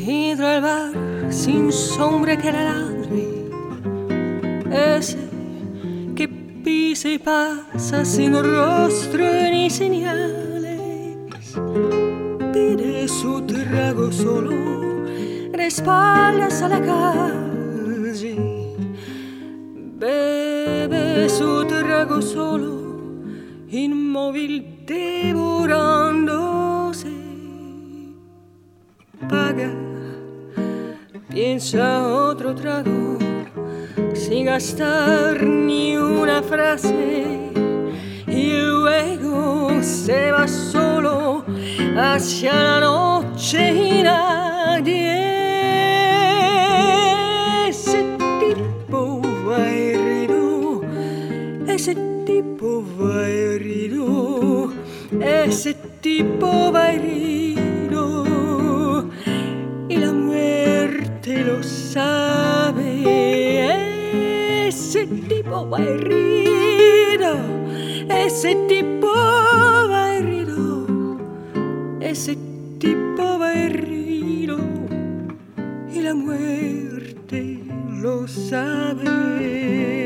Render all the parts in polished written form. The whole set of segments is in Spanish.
Entro al bar sin sombra que la ladre, ese que pisa y pasa sin rostro ni señales, pide su trago solo, de espaldas a la calle, bebe su trago solo, inmóvil devorándose, paga, piensa otro trago, sin gastar ni una frase, y luego se va solo hacia la noche y nadie. Ese tipo aguerrido, ese tipo aguerrido, ese tipo aguerrido, y la muerte lo sabe. Ese tipo aguerrido, ese tipo aguerrido, ese tipo aguerrido, y la muerte lo sabe.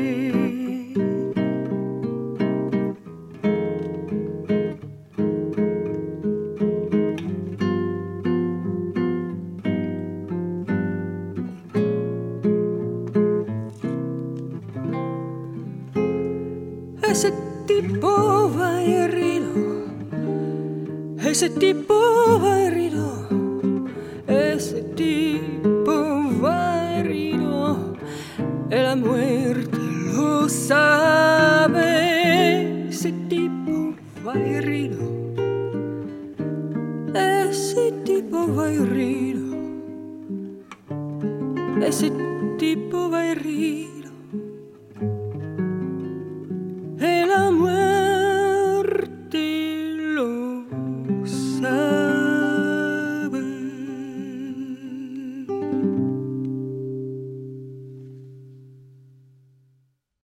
Ese tipo aguerrido, ese tipo aguerrido, ese tipo aguerrido, la muerte lo sabe. Ese tipo aguerrido, ese tipo aguerrido, ese tipo aguerrido, la muerte lo sabe.